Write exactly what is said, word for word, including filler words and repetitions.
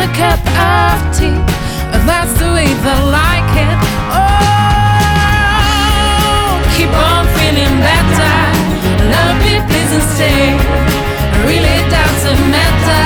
a cup of tea. That's the way they like it. Oh, keep on feeling better. Love me, please, and stay. Really doesn't matter.